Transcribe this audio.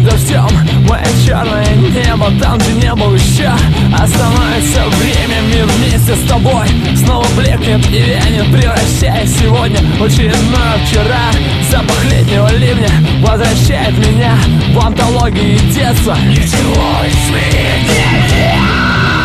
дождем мое черное небо, там, где не был еще. Остановится время, мир вместе с тобой снова блекнет и вянет, превращаясь сегодня в очередное вчера. Запах летнего ливня возвращает меня в антологии детства. Ничего изменить нельзя.